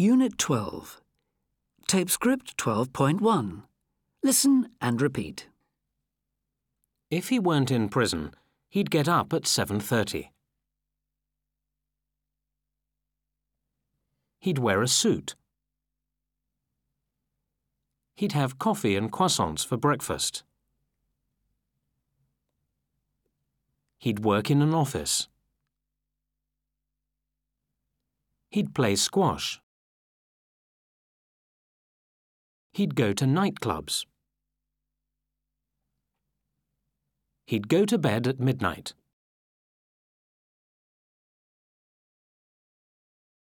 Unit 12. Tape script 12.1. Listen and repeat. If he weren't in prison, he'd get up at 7:30. He'd wear a suit. He'd have coffee and croissants for breakfast. He'd work in an office. He'd play squash. He'd go to nightclubs. He'd go to bed at midnight.